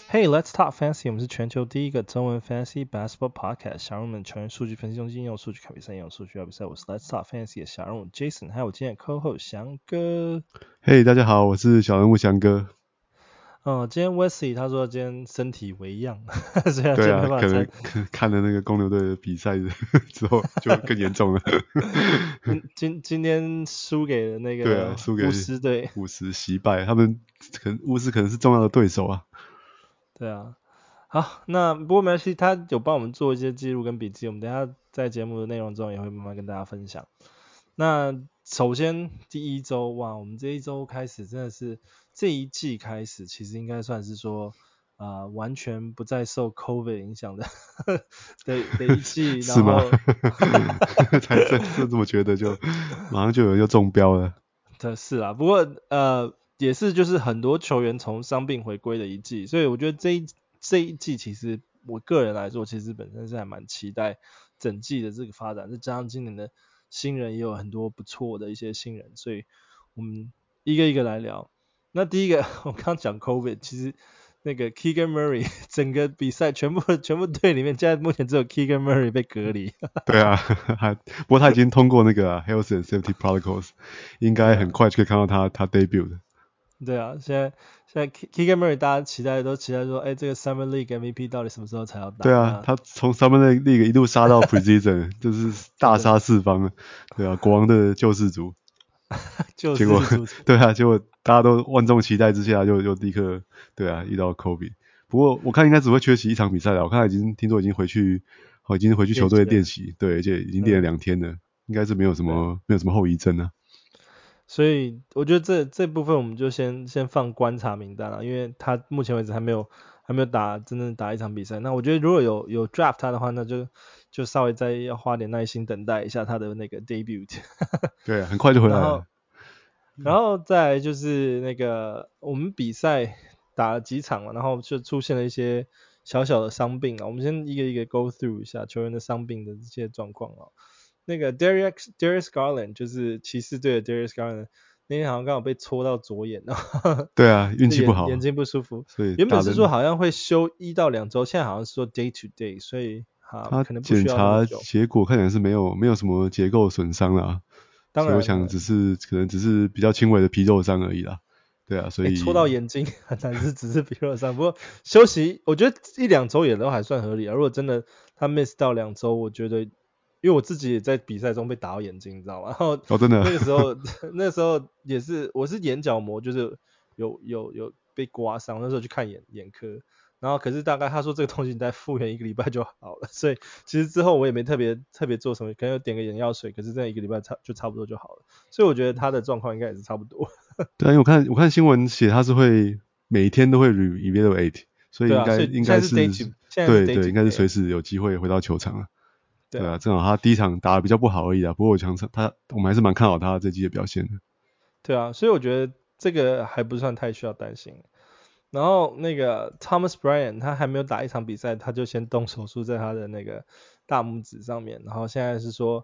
Hey, let's talk fantasy。我们是全球第一个中文 fantasy basketball podcast。小人们全数据分析中心用数据看比赛，用数据聊比赛。我是 Let's talk fantasy 的小人物 Jason，还有我今天的 co-host 翔哥。 嘿，大家好，我是小人物翔哥。 今天 Wesley 他说今天身体为恙，所以他今对啊， 天没办法可能看了那个公牛队的比赛之后就更严重了。 今天输给了那对啊， 个输给巫师队。 50惜败，他们巫师可能是重要的对手啊。 对啊，好，那不过没关系，他有帮我们做一些记录跟笔记，我们等一下在节目的内容中也会慢慢跟大家分享。那首先第一周，哇，我们这一周开始真的是这一季开始，其实应该算是说，完全不再受 COVID 影响的的一季， 是吗？ 然后才这么觉得就马上就有人又中标了。 是啊，不过也是就是很多球员从伤病回归的一季，所以我觉得这一季其实我个人来说，其实本身是还蛮期待整季的这个发展，再加上今年的新人也有很多不错的一些新人，所以我们一个一个来聊。那第一个我刚讲 COVID， 其实那个 Keegan Murray 整个比赛全部队里面，现在目前只有 Keegan Murray 被隔离。 对啊，不过他已经通过那个Health and Safety Protocols，应该很快就可以看到他 debut 的。 对啊，现在 Keegan Murray 大家都期待说，哎，这个 Summer League MVP 到底什么时候才要打？ 对啊，他从 Summer League 一路杀到 Preseason，就是大杀四方了。对啊，国王的救世主。结果对啊，结果大家都万众期待之下，就立刻对啊遇到 Kobe。不过我看应该只会缺席一场比赛了。我看听说已经回去球队练习，对，而且已经练了2天了，应该是没有什么后遗症啊。 所以我觉得这部分我们就先放观察名单了，因为他目前为止还没有真正打一场比赛。那我觉得如果有 draft 他的话，那就稍微再要花点耐心等待一下他的那个 debut。 对啊，很快就回来了。 然后再来就是那个我们比赛打了几场了，然后就出现了一些小小的伤病啊。我们先一个一个 go through 一下球员的伤病的这些状况啊。那个 Darius Garland 就是骑士队的 Darius Garland， 那天好像刚好被戳到左眼，然后对啊，运气不好， 眼睛不舒服。 所以原本是说好像会休1到2周，现在好像是说 day to day， 所以他可能不需要那么检查久。 结果看起来是没有什么结构损伤啦，所以我想可能只是比较轻微的皮肉伤而已啦。对啊，所以戳到眼睛很难是只是皮肉伤，不过休息我觉得1、2周也都还算合理啊。如果真的他 miss 到2周，我觉得因为我自己也在比赛中被打到眼睛，你知道吗？然后真的那个时候也是我是眼角膜就是有被刮伤，那时候去看眼科，然后可是大概他说这个东西你再复原1个礼拜就好了，所以其实之后我也没特别做什么，可能有点个眼药水，可是这1个礼拜就差不多就好了，所以我觉得他的状况应该也是差不多。 对啊，因为我看新闻写他是会每一天都会 evaluate， 所以应该是对，应该是随时有机会回到球场了。对啊，正好他第一场打得比较不好而已啊，不过我们还是蛮看好他这季的表现的。 对啊，所以我觉得这个还不算太需要担心。然后那个 Thomas Bryant 他还没有打一场比赛，他就先动手术在他的那个大拇指上面，然后现在是说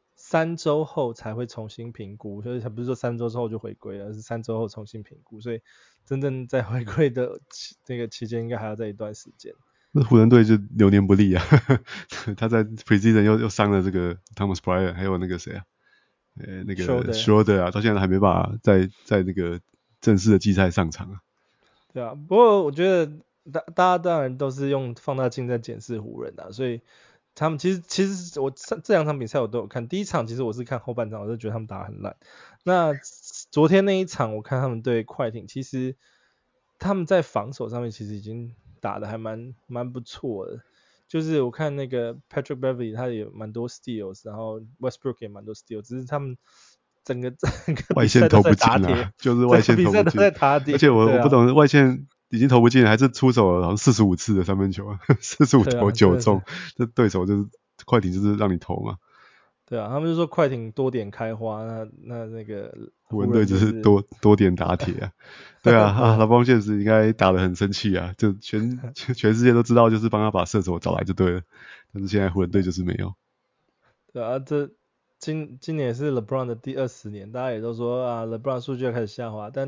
3周后才会重新评估，所以他不是说3周之后就回归了，而是3周后重新评估，所以真正在回归的那个期间应该还要再一段时间。 那湖人队就流年不利啊，他在 Preseason 又伤了这个 Thomas Bryant， 还有那个谁啊，那个 Schroeder 啊，到现在还没办法在那个正式的季赛上场啊。 对啊，不过我觉得大家当然都是用放大镜在检视湖人啊，所以他们其实我这2场比赛我都有看，第一场其实我是看后半场，我就觉得他们打得很烂。那昨天那一场我看他们对快艇，其实他们在防守上面其实已经打得还蛮不错的，就是我看那个 Patrick Beverley 他也蛮多 steals， 然后 Westbrook 也蛮多 steals， 只是他们整个外线投不进啊，就是外线投不进，而且我不懂外线已经投不进，还是出手了好像45次的三分球，45投9中，这对手就是快艇就是让你投嘛。 对啊，他们就说快艇多点开花，那个湖人队只是多点打铁啊。对啊，老邦现实应该打得很生气啊，就全世界都知道，就是帮他把射手找来就对了，但是现在湖人队就是没有。 对啊，今年也是 LeBron 的第20年，大家也都说啊 LeBron 数据要开始下滑，但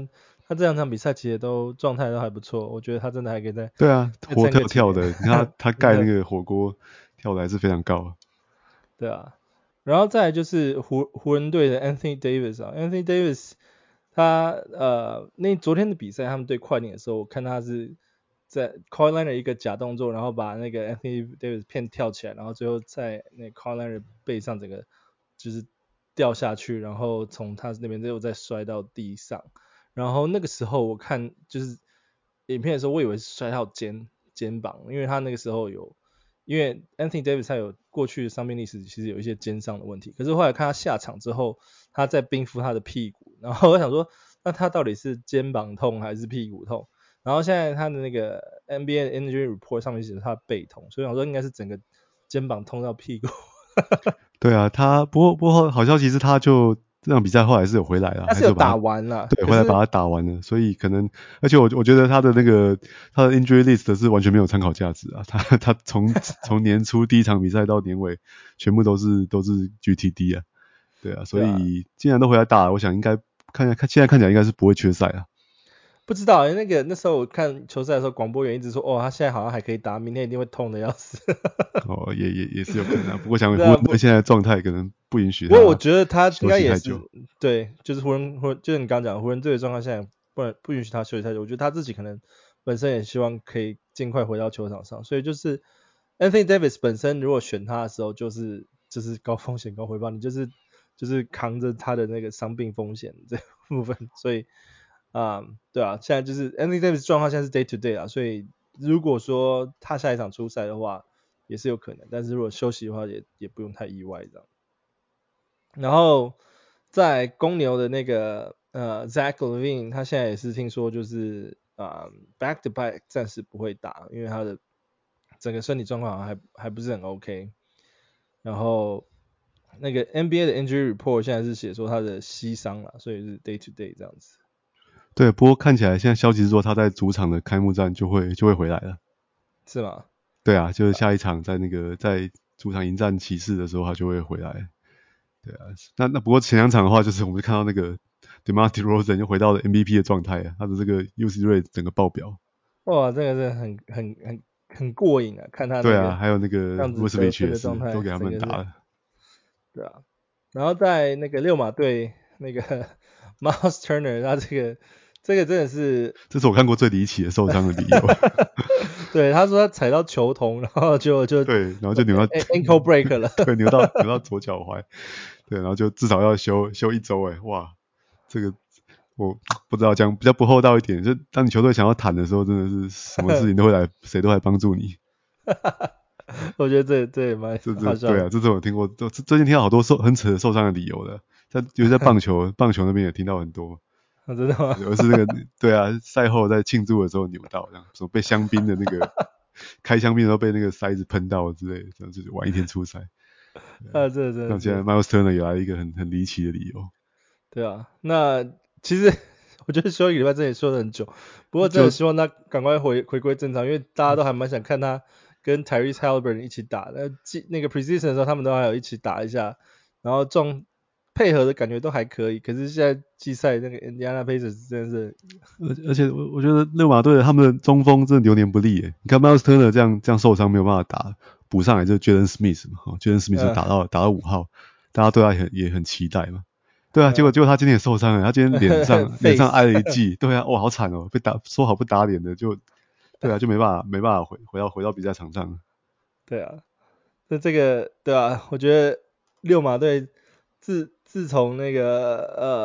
他这两场比赛其实都状态都还不错，我觉得他真的还可以再对啊，活跳跳的，你看他盖那个火锅跳的还是非常高。 对啊，然后再来就是湖人队的 Anthony Davis 啊，Anthony Davis 他那昨天的比赛他们对快艇的时候，我看他是在 Kawhi Leonard 一个假动作，然后把那个 Anthony Davis 骗跳起来，然后最后在那 Kawhi Leonard 背上整个就是掉下去，然后从他那边又再摔到地上，然后那个时候我看就是影片的时候，我以为是摔到肩膀，因为他那个时候因为 Anthony Davis 他有过去的伤病历史，其实有一些肩伤的问题。可是后来看他下场之后，他在冰敷他的屁股，然后我想说，那他到底是肩膀痛还是屁股痛？然后现在他的那个 NBA 的 Injury Report 上面写他背痛，所以我想说应该是整个肩膀痛到屁股。 对啊，他不过好消息是他就这场比赛后来是有回来了， 他是有还是有把他打完了， 对回来把他打完了，所以可能而且我觉得他的那个他的 injury list 是完全没有参考价值啊，他从年初第一场比赛到年尾全部都是 GTD 啊，对啊，所以既然都回来打了，我想应该现在看起来应该是不会缺赛啊。 不知道那时候我看球赛的时候，广播员一直说，哦，他现在好像还可以打，明天一定会痛的要死。 哦，也是有可能啊，不过想湖对啊， 人队现在的状态可能不允许不过我他觉得他应休该也是息太久。 对，就是就是你刚刚讲湖人队的状况现在不允许他休息太久，我觉得他自己可能本身也希望可以尽快回到球场上，所以就是 Anthony Davis 本身如果选他的时候，就是高风险高回报，你就是扛着他的那个伤病风险这部分，所以对啊，现在就是 Anthony Davis 状况现在是 day to day 啊，所以如果说他下一场出赛的话，也是有可能，但是如果休息的话也不用太意外这样。然后在公牛的那个Zach LaVine，他现在也是听说就是back to back 暂时不会打，因为他的整个身体状况还不是很 OK。然后那个 NBA 的 injury report 现在是写说他的膝伤了，所以是 day to day 这样子。 对，不过看起来现在消息是说他在主场的开幕战就会回来了。 是吗？ 对啊，就是下一场在主场迎战骑士的时候他就会回来。对啊，那不过前两场的话，就是我们看到那个 DeMar DeRozan 又回到了 MVP 的状态啊，他的这个 UC rate 整个爆表。 哇，这个是很过瘾啊，看他对啊， 那个还有那个这样子得 Vucevic 分也的状态， 是都给他整个是们打了。 对啊。然后在那个六马队那个 Miles Turner，他这个真的是， 这是我看过最离奇的受伤的理由。 对，他说他踩到球童，然后就对，然后就扭到 ankle break 了。 对，扭到左脚踝，对，然后就至少要休一周，哎，哇，这个我不知道讲比较不厚道一点，就当你球队想要谈的时候，真的是什么事情都会来，谁都来帮助你。 我觉得这也蛮好笑的。 对啊，这是我听过，最近听到好多很扯的受伤的理由的，尤其在棒球那边也听到很多。 真的吗？ 而是那个对啊，赛后在庆祝的时候扭到，这样什么被香槟的那个开香槟的时候被那个塞子喷到之类的，这样就是晚一天出赛。 这真的像现在是， Miles Turner 也来了一个很离奇的理由， 对啊。那其实我觉得休一个礼拜真的也说了很久，不过真的就希望他赶快回归正常，因为大家都还蛮想看他跟 Tyrese Halliburton 一起打。那个 preseason 的时候，他们都还有一起打一下，然后配合的感觉都还可以。可是现在季赛那个 Indiana Pacers 真的是， 而且我觉得六马队他们的中锋真的流年不利耶。你看 Miles Turner 这样受伤没有办法打，补上来就是 Jalen Smith 嘛，Jalen Smith 打到5号，大家对他也很期待嘛。对啊，结果他今天也受伤了，他今天脸上挨了一记，对啊，哇，好惨哦，被说好不打脸的对啊，就没办法回到比赛场上了。 对啊，这个对啊，我觉得六马队自从那个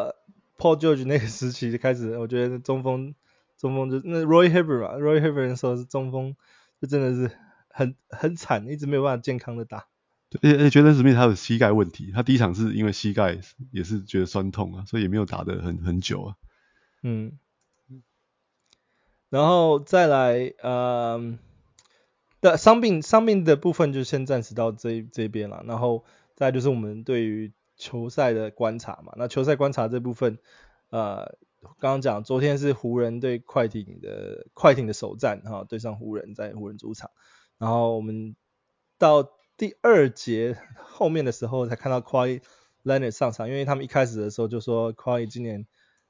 Paul George 那个时期开始，我觉得中锋就那 Roy Hibbert 嘛，Roy Hibbert 的时候是中锋，就真的是很惨，一直没有办法健康的打。 而且觉得史密斯他有膝盖问题，他第一场是因为膝盖也是觉得酸痛啊，所以也没有打得很久啊。 嗯，然后再来的伤病的部分就先暂时到这边了，然后再就是我们对于球赛的观察嘛。那球赛观察这部分，刚刚讲昨天是湖人对快艇的首战哈，对上湖人在湖人主场，然后我们到第二节后面的时候才看到 Kawhi Leonard 上场，因为他们一开始的时候就说 Kawhi 今年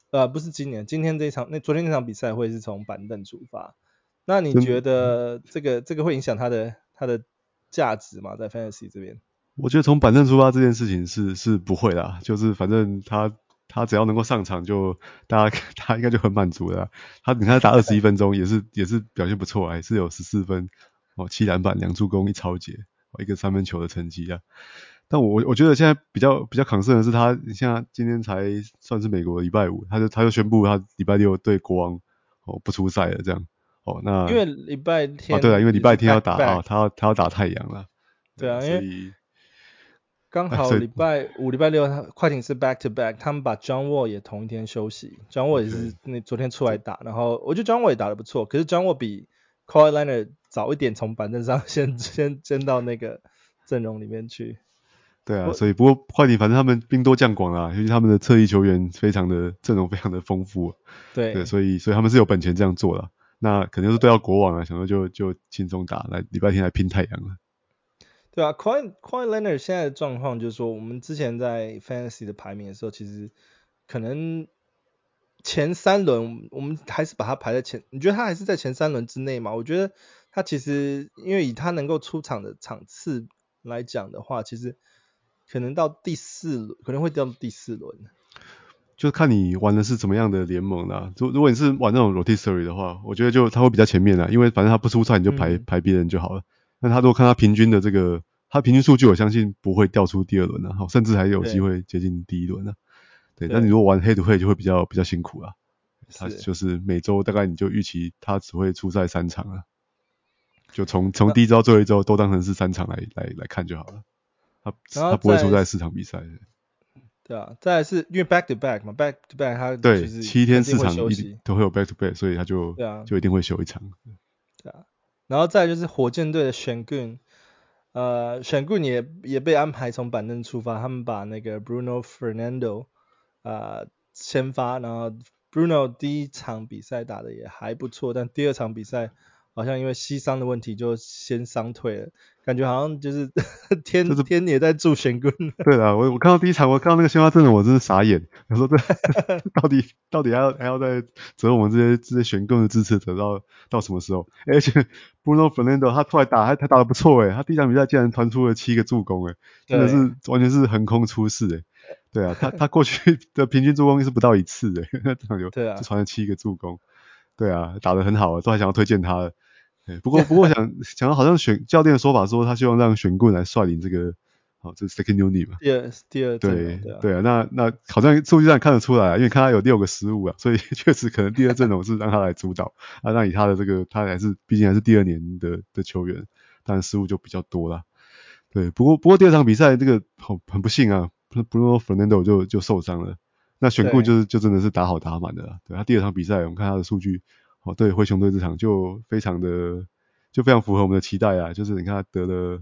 不是今天这一场，昨天那场比赛会是从板凳出发。那你真觉得这个会影响他的价值吗？在 Fantasy 这边？ 我觉得从板凳出发这件事情是不会啦，就是反正他只要能够上场他应该就很满足了啦。你看他打21分钟也是表现不错啊，还是有14分7篮板2助攻1抄截一个3分球的成绩啊。但我觉得现在比较concern的是他现在今天才算是美国的礼拜五，他就宣布他礼拜六对国王不出赛了这样。那因为礼拜对啊，因为礼拜天也是天要 back to 打 back。 他要打太阳了。对啊， 对啊，因为所以刚好所以礼拜五、礼拜六快艇是 back to back，他们把 John Wall 也同一天休息，John Wall 也是 OK。 昨天出来打，然后我觉得 John Wall 也打得不错，可是 John Wall 比 Kawhi Leonard 早一点从板凳上先到那个阵容里面去。 对啊，所以不过快艇反正他们兵多将广啦，尤其他们的侧翼球员阵容非常的丰富。对， 对所以他们是有本钱这样做的。那肯定是对到国王啊，想说就轻松打，来礼拜天来拼太阳了。 对啊，Kawhi Leonard 现在的状况就是说，我们之前在 Fantasy 的排名的时候，其实可能前三轮我们还是把他排在前，你觉得他还是在前三轮之内吗？我觉得他其实因为以他能够出场的场次来讲的话，其实可能到第四轮可能会掉到第四轮。 就看你玩的是怎么样的联盟啦。如果你是玩那种 rotisserie 的话，我觉得就他会比较前面啦，因为反正他不出赛你就排别人就好了。那他如果看他平均的他平均数据，我相信不会掉出第二轮啊，甚至还有机会接近第一轮啊。对，但你如果玩黑土会就会比较辛苦啦。他就是每周大概你就预期他只会出赛3场啊，就从第一周到最后一周都当成是3场来看就好了。他不会出赛4场比赛。 对啊，再来是因为 back to back 嘛，back to back 他对就是 7天4场休息， 都会有 back to back， 所以他就一定会休一场。 对啊，然后再来就是火箭队的选 Gun，选 Gun 也被安排从板凳出发，他们把那个 Bruno Fernando 先发，然后 Bruno 第一场比赛打的也还不错，但第二场比赛好像因为膝伤的问题就先伤退了，感觉好像就是天也在助选 Gun。 对啦，我看到第一场，我看到那个先发阵容，我真是傻眼。我说这到底还要再折我们这些选购的支持者到什么时候？而且 Bruno Fernando 他出来打，他打得不错他第一场比赛竟然传出了7个助攻真的是完全是横空出世对啊，他过去的平均助攻是不到1次那场就传了7个助攻。对啊，打得很好都还想要推荐他了。不过我想到好像教练的说法说他希望让选棍来率领这个。这是 second unit 嘛？ 第二阵容对啊，那好像数据上看得出来因为看他有6个失误所以确实可能第二阵容是让他来主导让以他的他毕竟还是第2年的球员，当然失误就比较多啦。对，不过第二场比赛这个很不幸Bruno Fernando 就受伤了，那选顾就真的是打好打满的啦。对，他第二场比赛我们看他的数据对灰熊队这场就非常符合我们的期待就是你看他得了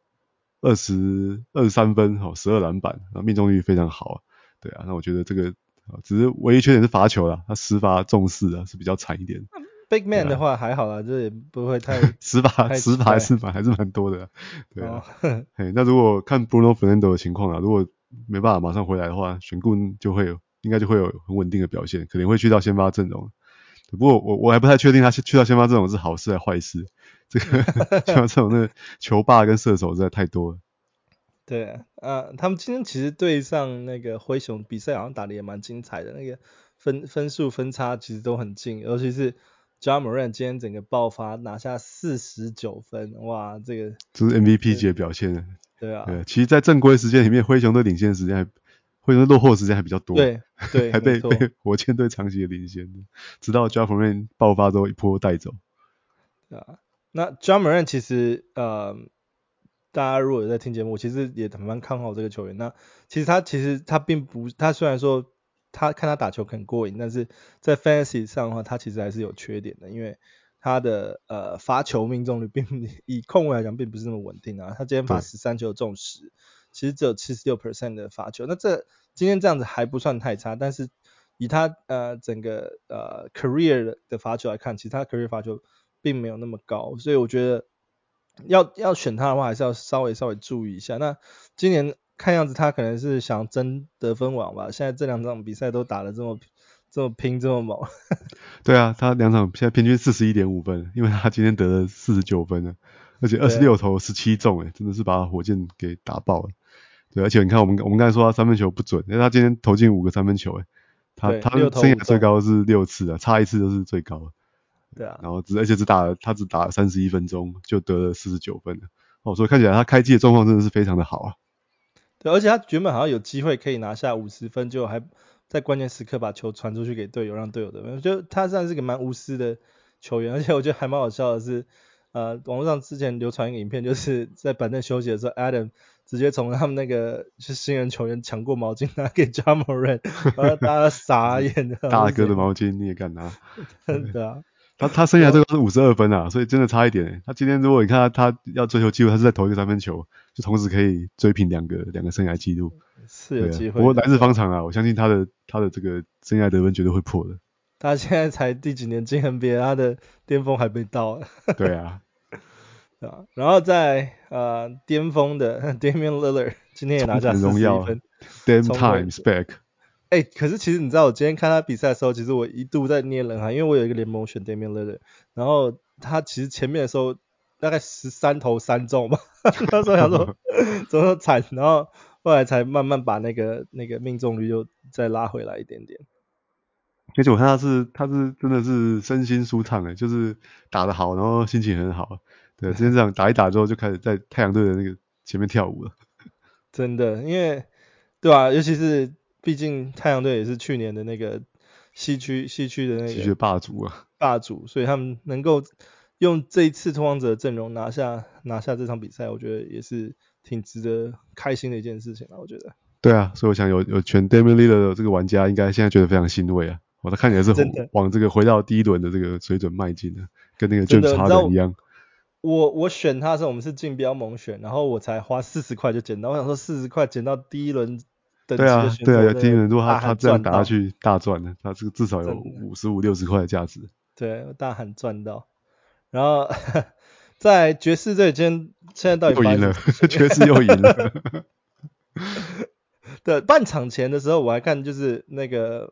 23分12篮板命中率非常好对啊，那我觉得这个只是唯一缺点是罚球啦，他10罚中4是比较惨一点。 Big Man 的话还好啦，这也不会太 10罚还是蛮多的对啊。那如果看 Bruno Fernando 的情况如果没办法马上回来的话，选顾应该就会有很稳定的表现，可能会去到先发阵容。不过我还不太确定他去到先发阵容是好事还是坏事。这个先发阵容那个球霸跟射手实在太多了。 对他们今天其实对上那个灰熊比赛好像打得也蛮精彩的，那个分数分差其实都很近，尤其是 Ja Morant 今天整个爆发拿下49分，哇，这是 MVP 级的表现对啊， 其实在正规时间里面灰熊队领先的时间灰熊队落后的时间还比较多， 对还被火箭队长期的领先，直到 Ja Morant 爆发之后一波带走。 那 Ja Morant 其实大家如果有在听节目，其实也蛮看好这个球员。那其实他并不，他虽然说看他打球很过瘾，但是在 Fantasy 上的话，他其实还是有缺点的，因为他的罚球命中率以控卫来讲并不是那么稳定他今天罚13球中10，其实只有76% 的罚球。那今天这样子还不算太差，但是以他整个career 的罚球来看，其实他 career 罚球并没有那么高，所以我觉得要选他的话，还是要稍微注意一下。那今年看样子他可能是想争得分王吧，现在这2场比赛都打得这这么拼这么猛。 对啊，他2场现在平均41.5分，因为他今天得了49分了，而且26投17中，真的是把火箭给打爆了。对，而且你看我们刚才说他三分球不准，因为他今天投进5个三分球，他生涯最高是6次啊，差1次就是最高。 对啊， 然后而且只打了31分钟就得了49分了。所以看起来他开季的状况真的是非常的好啊。 对，而且他原本好像有机会可以拿下50分，就还在关键时刻把球传出去给队友，让队友得分。我觉得他算是个蛮无私的球员，而且我觉得还蛮好笑的是，网络上之前流传一个影片，就是在板凳休息的时候 ，Adam 直接从他们那个是新人球员抢过毛巾拿给 Ja Morant，然后大家傻眼的。 大哥的毛巾你也敢拿？ 对啊。 他生涯最高是52分啊，所以真的差一点。他今天如果你看他要追求纪录，他是在投一个三分球，就同时可以追平两个生涯纪录， 是有机会的。 不过来日方长啊，我相信他的这个生涯得分绝对会破的。 他现在才第几年进 NBA， 他的巅峰还没到。 对啊。 然后在巅峰的 Damian Lillard 今天也拿下41分 ，Damn times back。 可是其实你知道我今天看他比赛的时候，其实我一度在捏冷汗，因为我有一个联盟选 Damian Lillard， 然后他其实前面的时候大概13投3中吧，那时候想说怎么惨，然后后来才慢慢把那个命中率又再拉回来一点点。 而且我看他是真的是身心舒畅就是打得好，然后心情很好。对，今天这样打一打之后就开始在太阳队的那个前面跳舞了。 真的，因为对啊，尤其是毕竟太阳队也是去年的那个西区的那个霸主啊， 所以他们能够用这一次拓荒者的阵容拿下这场比赛，我觉得也是挺值得开心的一件事情啊，我觉得。 对啊，所以我想有全 Damian Lillard 的这个玩家应该现在觉得非常欣慰啊。他看起来是往这个回到第一轮的这个水准迈进的，跟那个 James Harden 一样。 我选他的时候，我们是竞标猛选，然后我才花40块就捡到。我想说40块捡到第一轮等级的选手， 对啊，第一轮如果他这样打下去大赚了，他这个至少有55-60块的价值。 对，大喊赚到。然后在爵士队现在到底又赢了，爵士又赢了。 对，半场前的时候我还看就是那个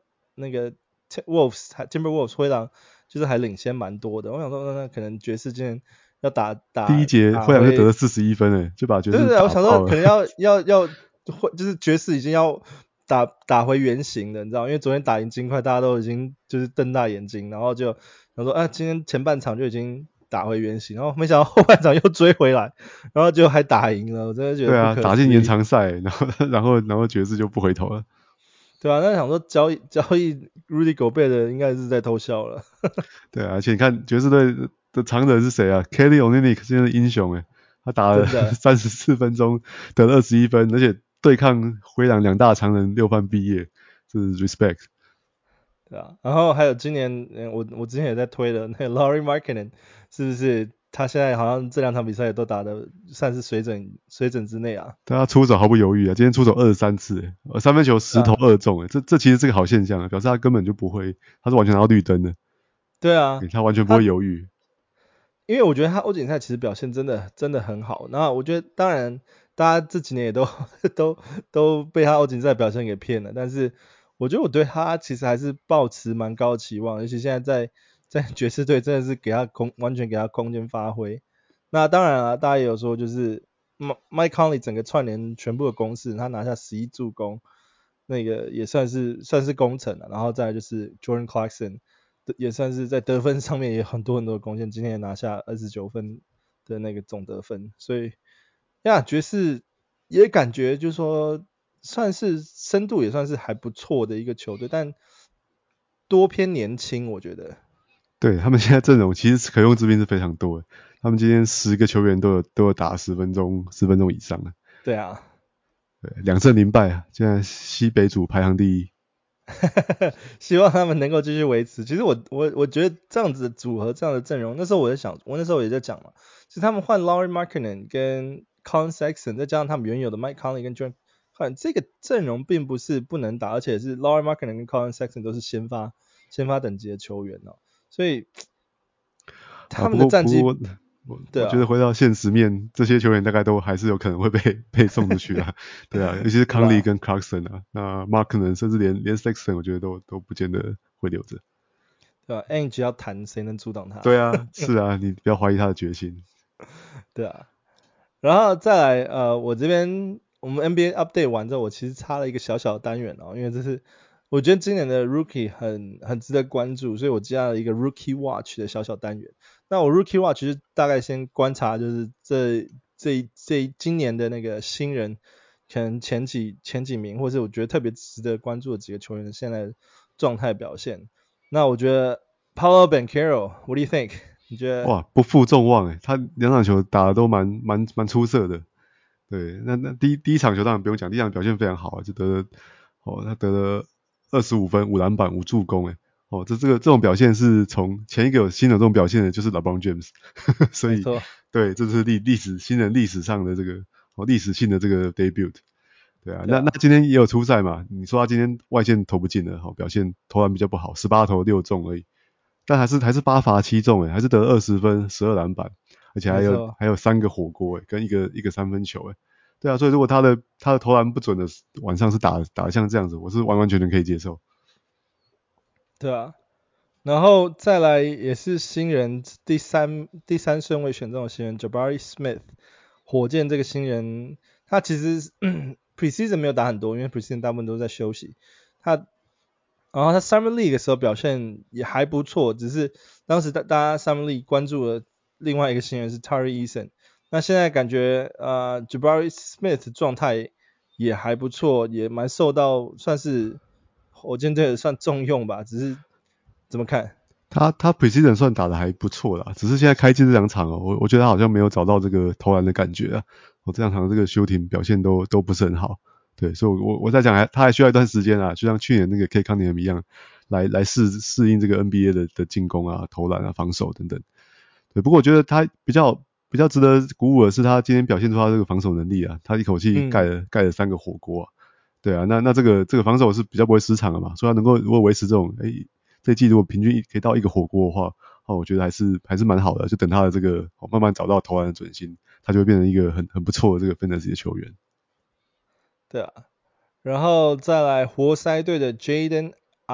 Timberwolves 灰狼就是还领先蛮多的。我想说那可能爵士今天要打第一节灰狼就得了41分就把爵士打爆了。 对，我想说可能要就是爵士已经要打回原形了，你知道，因为昨天打赢金块，大家都已经就是瞪大眼睛，然后就想说今天前半场就已经打回原形，然后没想到后半场又追回来，然后就还打赢了，我真的觉得不可思议。 对啊，打进延长赛，然后爵士就不回头了。 对啊，那想说交易 Rudy Gobert 的应该是在偷笑了。 对啊，而且你看爵士队的常人是谁啊 ？Kelly Olynyk 现在是英雄他打了34分钟得了21分，而且对抗灰狼2大常人6犯毕业，这是 respect。 对啊，然后还有今年我之前也在推的那个 Lauri Markkanen， 是不是他现在好像这2场比赛也都打得算是水准之内啊？ 他出手毫不犹豫今天出手23次三分球10投2中这其实是个好现象表示他根本就不会，他是完全拿到绿灯的。 对啊， 他完全不会犹豫。 因为我觉得他欧锦赛其实表现真的很好，那我觉得当然大家这几年也都被他欧锦赛表现给骗了，但是我觉得我对他其实还是抱持蛮高的期望，尤其现在在爵士队真的是完全给他空间发挥。那当然大家也有说就是Mike Conley 整个串联全部的攻势，他拿下11助攻，那个也算是功臣了。然后再来就是 Jordan Clarkson。也算是在得分上面也有很多的贡献，今天也拿下29分的那个总得分，所以爵士也感觉就是说算是深度也算是还不错的一个球队，但多偏年轻，我觉得。 对，他们现在阵容其实可用之兵是非常多的，他们今天10个球员都有打10分钟以上的。 对啊， 对，2胜0败现在西北组排行第一。 希望他们能够继续维持。其实我觉得这样子的组合，这样的阵容，那时候我那时候也在讲嘛，其实他们换 Lauri Markkanen 跟 Colin Sexton， 再加上他们原有的 Mike Conley 跟 Jordan， 这个阵容并不是不能打，而且是 Lauri Markkanen 跟 Colin Sexton 都是先发等级的球员所以他们的战绩我觉得回到现实面，这些球员大概都还是有可能会被送出去啊。对啊，尤其是康利跟 Clarkson 啊，那 Markkanen 甚至连 Sexton 我觉得都不见得会留着。 对吧 ？Ainge 要谈，谁能阻挡他？ 对啊，是啊，你不要怀疑他的决心。 对啊，然后再来我这边我们 NBA update 完之后，我其实插了一个小小的单元哦，因为这是我觉得今年的 Rookie 很值得关注，所以我加了一个 Rookie Watch 的小小单元。那我 Rookie Watch 就是大概先观察，就是今年的那个新人，可能前几名，或者我觉得特别值得关注的几个球员的现在状态表现。那我觉得 Paolo Banchero，What do you think？你觉得？ 哇，不负众望诶，他两场球打的都蛮出色的。对，那第一场球当然不用讲，第一场表现非常好啊，就他得了25分、5篮板、5助攻诶。这种表现是从前一个有新的这种表现的就是 LeBron James， 所以对，这是新人历史上的这个历史性的这个 debut。对啊，那今天也有出赛嘛？你说他今天外线投不进了，表现投篮比较不好，18投6中而已。但还是8罚7中还是得了20分12篮板，而且还有3个火锅跟一个三分球对啊，所以如果他的投篮不准的晚上是打像这样子，我是完全可以接受。 对啊，然后再来也是新人第三顺位选中的新人 Jabari Smith， 火箭这个新人他其实preseason 没有打很多，因为 preseason 大部分都在休息。然后他 Summer League 的时候表现也还不错，只是当时大家 Summer League 关注了另外一个新人是 Tari Eason， 那现在感觉Jabari Smith 状态也还不错，也蛮受到算是火箭队算重用吧，只是怎么看？ 他 preseason 算打得还不错啦，只是现在开季这2场我觉得他好像没有找到这个投篮的感觉这2场这个 shooting 表现都不是很好。对，所以我在讲他还需要一段时间就像去年那个 K Cunningham 一样，来适应这个 NBA 的进攻投篮防守等等。对，不过我觉得他比较值得鼓舞的是他今天表现出他这个防守能力他一口气盖了3个火锅对啊，那这个防守是比较不会失常的嘛，所以他能够如果维持这种这一季如果平均可以到1个火锅的话我觉得还是蛮好的，就等他的这个慢慢找到投篮的准心，他就会变成一个很不错的这个 fantasy 的球员。 对啊，然后再来活塞队的 Jaden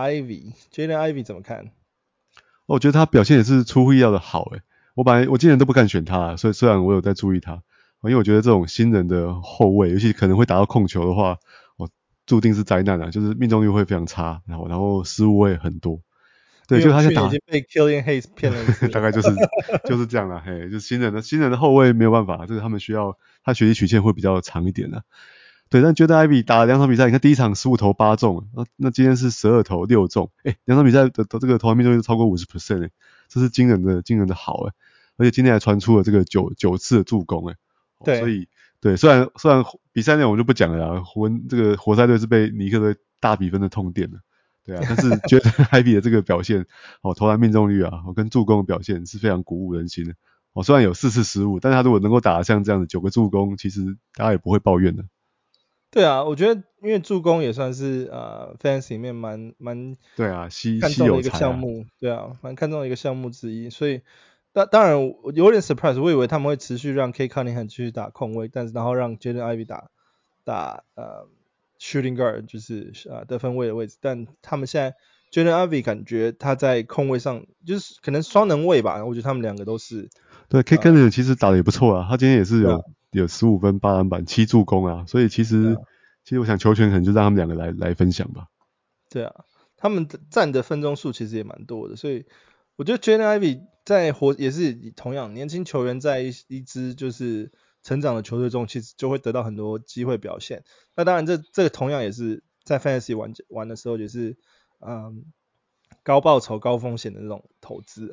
Ivey 怎么看？ 我觉得他表现也是出乎意料的好我今年都不敢选他所以虽然我有在注意他因为我觉得这种新人的后卫，尤其可能会打到控球的话注定是灾难就是命中率会非常差，然后失误会很多。对，就他现在去年已经被 Killian Hayes 骗了一次大概就是这样啦就是新人的后卫没有办法，这个他们需要他学习曲线会比较长一点对，但觉得 Ivy 打了2场比赛，你看第一场15投8中，那今天是12投6中，2场比赛的这个投篮命中率超过 50% 这是惊人的好而且今天还传出了这个9次的助攻对， 所以对，虽然比赛内容就不讲了这个活塞队是被尼克队大比分的痛电了，对但是觉得 Ivy 的这个表现投篮命中率跟助攻的表现是非常鼓舞人心的虽然有4次失误，但是他如果能够打像这样子9个助攻，其实大家也不会抱怨的。 对啊，我觉得因为助攻也算是fantasy 里面蛮对啊，稀看重的一个有才项目，对啊，蛮看重的一个项目之一，所以当然我有点 surprise， 我以为他们会持续让 K Cunningham 继续打控卫，但是然后让 Jaden Ivey 打shooting guard 就是得分位的位置，但他们现在 Jaden Ivey 感觉他在控卫上就是可能双能位吧，我觉得他们两个都是对 K Cunningham 其实打得也不错他今天也是有15分8篮板7助攻所以其实我想球权可能就让他们两个来分享吧。 对啊，他们占的分钟数其实也蛮多的，所以我觉得 Jaden Ivey 在也是同样年轻球员在一支就是成长的球队中，其实就会得到很多机会表现。那当然这个同样也是在 Fantasy 玩的时候也是高报酬高风险的那种投资。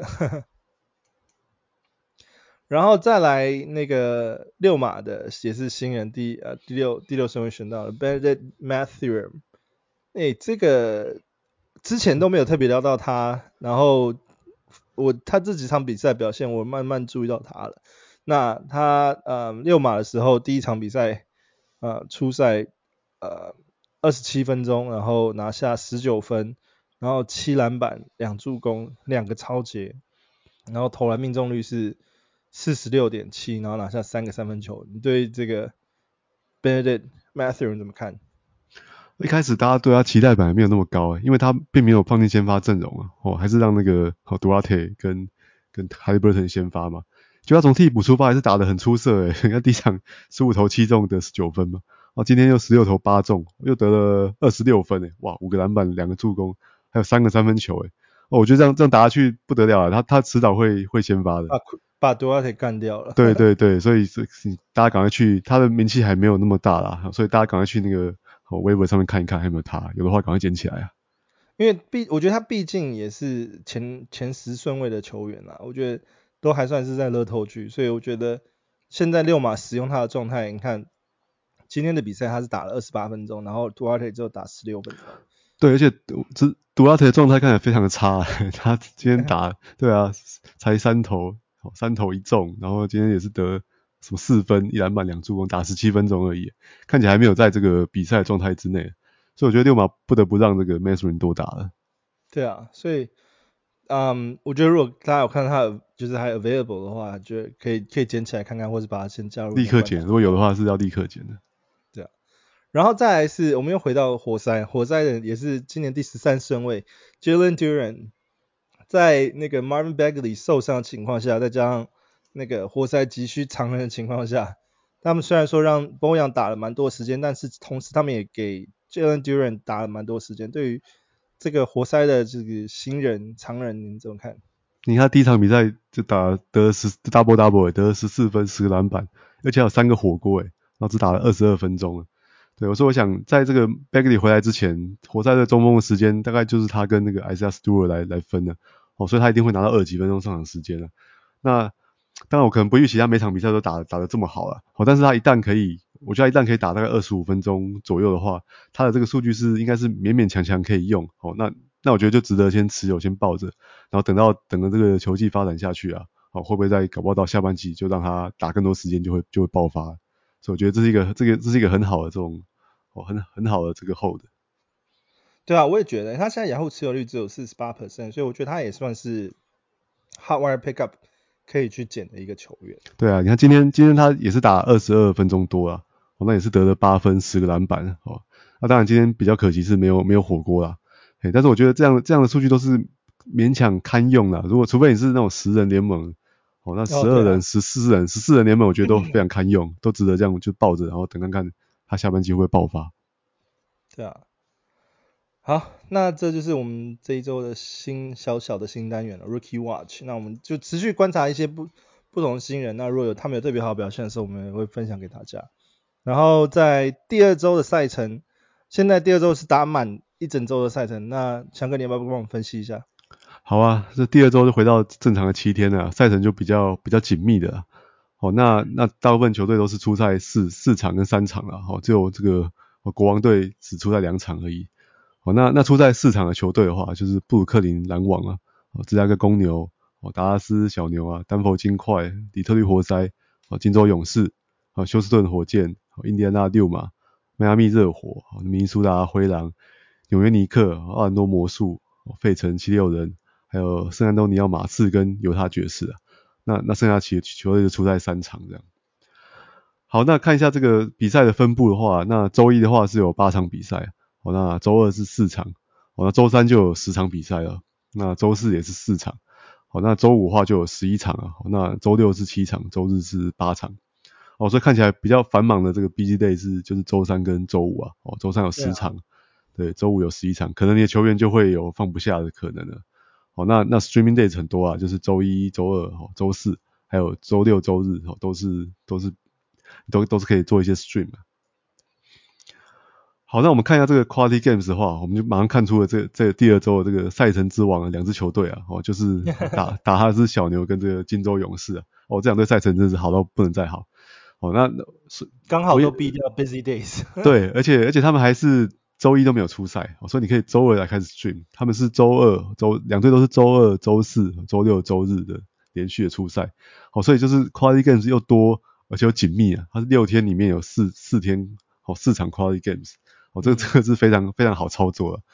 然后再来那个六马的也是新人第六顺位选到的 Benedict Mathurin， 这个之前都没有特别聊到他，然后他这几场比赛表现我慢慢注意到他了。那他六马的时候第一场比赛出赛27分钟，然后拿下19分，然后7篮板2助攻2个抄截，然后投篮命中率是 46.7，然后拿下3个三分球。你对这个 Benedict Mathurin 怎么看？ 一开始大家对他期待本来没有那么高，因为他并没有放进先发阵容还是让那个Duarte 跟 Haliburton 先发嘛。就他从替补出发还是打得很出色你看第一场15投7中得19分嘛，今天又16投8中，又得了26分哇，5个篮板2个助攻，还有3个三分球我觉得这样打下去不得了他迟早会先发的。 把 Duarte 干掉了。 对对对，所以大家赶快去，他的名气还没有那么大啦，所以大家赶快去那个Waiver 上面看一看还有没有他，有的话赶快捡起来啊。 因为我觉得他毕竟也是前10顺位的球员啦，我觉得都还算是在乐透区，所以我觉得现在六马使用他的状态，你看今天的比赛他是打了28分钟，然后 Duarte 只有打16分钟。对， 而且Duarte 的状态看起来非常的差他今天打对啊，才3投1中，然后今天也是得什么4分1篮板2助攻，打17分钟而已，看起来还没有在这个比赛状态之内，所以我觉得六马不得不让这个 Mathurin 多打了。 对啊，所以我觉得如果大家有看他就是还 available 的话，觉得可以捡起来看看，或是把它先加入。 立刻捡，如果有的话是要立刻捡的。 对啊，然后再来是我们又回到活塞的也是今年第13顺位 Jalen Duren， 在那个 Marvin Bagley 受伤的情况下，再加上那个活塞急需常人的情况下，他们虽然说让 Bojan 打了蛮多时间，但是同时他们也给 Jalen Duren 打了蛮多时间。对于这个活塞的这个新人常人，你怎么看？ 你看第一场比赛就得double 得了14分10个篮板，而且还有3个火锅然后只打了22分钟了。对，我想在这个 Bagley 回来之前，活塞的中锋的时间大概就是他跟那个 Isaiah Stewart 来分的所以他一定会拿到20几分钟上场时间了。那当然我可能不预期他每场比赛都打得这么好了但是他我觉得他一旦可以打大概25分钟左右的话，他的这个数据应该是勉勉强强可以用那我觉得就值得先持有先抱着，然后等到这个球季发展下去会不会搞不好到下半季就让他打更多时间就会爆发。所以我觉得这是一个很好的这种很好的这个 hold。 对啊，我也觉得他现在雅虎持有率只有 48%， 所以我觉得他也算是 hot wire pickup 可以去捡的一个球员。 对啊，你看今天他也是打22分钟多那也是得了8分10个篮板那当然今天比较可惜是没有火锅啦但是我觉得这样的数据都是勉强堪用啦，除非你是那种10人联盟那12人、14人联盟我觉得都非常堪用都值得这样就抱着，然后等看看他下半季会不会爆发。 对啊，好，那这就是我们这一周的小小的新单元了 Rookie Watch。那我们就持续观察一些不同的新人，那如果他们有特别好的表现的时候，我们也会分享给大家。然后在第二周的赛程，现在第二周是打满一整周的赛程，那强哥你要不要帮我们分析一下？ 好啊，这第二周就回到正常的7天了，赛程就比较紧密的那大部分球队都是出赛4场跟3场了只有这个国王队只出赛2场而已那出赛4场的球队的话，就是布鲁克林篮网芝加哥公牛达拉斯小牛丹佛金块、底特律活塞金州勇士休斯顿火箭印第安纳六马、迈阿密热火明尼苏达灰狼、纽约尼克、奥兰多魔术、费城76人，还有圣安东尼奥马刺跟犹他爵士那剩下球队就出赛3场这样。好，那看一下这个比赛的分布的话，那周一的话是有8场比赛那周二是4场那周三就有10场比赛了，那周四也是4场那周五的话就有11场那周六是7场，周日是8场所以看起来比较繁忙的这个 BG Day 就是周三跟周五周三有10场对，周五有11场，可能你的球员就会有放不下的可能了那 Streaming Days 很多就是周一、周二、周四还有周六、周日都是可以做一些 stream 好，那我们看一下这个 Quality Games 的话，我们就马上看出了这第二周的这个赛程之王2支球队就是打他是小牛跟这个金州勇士这2队赛程真是好到不能再好那刚好都避掉 Busy Days 对，而且他们还是周一都没有出赛所以你可以周二来开始 stream， 他们是2队都是周二、周四、周六、周日的连续的出赛所以就是 Quality Games 又多而且又紧密它是6天里面有4天4场 Quality Games这个是非常非常好操作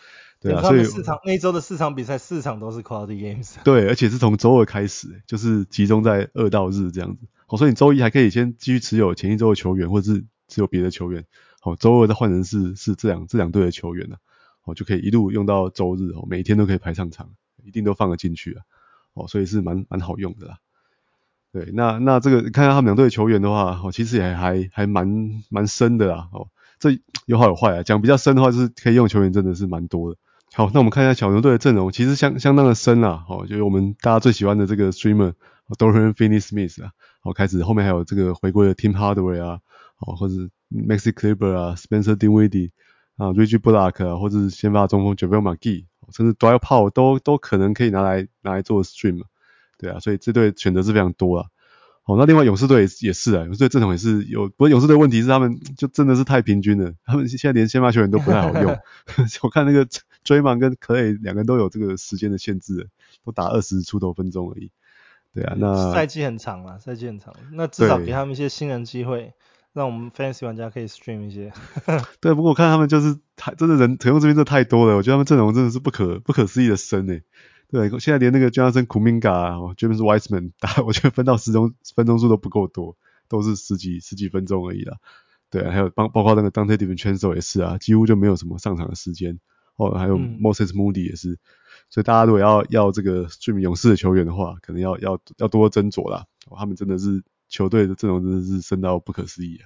对啊， 他们那一周的4场比赛4场都是 quality games。 对，而且是从周二开始，就是集中在2到日这样子。所以你周一还可以先继续持有前一周的球员，或者是持有别的球员。周二再换成是这两队的球员就可以一路用到周日每一天都可以排上场，一定都放得进去所以是蛮好用的啦。对，那这个看看他们两队的球员的话，其实也还蛮深的啦。这有好有坏啊。讲比较深的话，就是可以用球员真的是蛮多的。好，那我们看一下小牛队的阵容，其实相当的深啦。就是我们大家最喜欢的这个 streamer Dorian Finney-Smith 开始后面还有这个回归的 Tim Hardaway 或者 Maxi Kleber Spencer Dinwiddie Reggie Bullock 或者是先发中锋 JaVale McGee 甚至 Dwight Powell 都可能可以拿来做 stream。对啊，所以这队选择是非常多啦。那另外勇士队也是勇士队阵容也是有，不过勇士队问题是他们就真的是太平均了，他们现在连先发球员都不太好用。我看那个Draymond跟 Clay 两个人都有这个时间的限制，都打20出头分钟而已。对啊，那赛季很长，那至少给他们一些新人机会，让我们 Fantasy 玩家可以 stream 一些。 对，不过我看他们就是真的人可用这边真的太多了，我觉得他们阵容真的是不可思议的深欸。对，现在连那个 Jonathan Kuminga、James Wiseman 我觉得分到分钟数都不够多，都是十几分钟而已啦。对啊，还有包括那个 Dante DiVincenzo 也是几乎就没有什么上场的时间。还有 Moses Moody 也是。所以大家如果要这个 stream 勇士的球员的话，可能要多斟酌啦。他们真的是球队的阵容真的是深到不可思议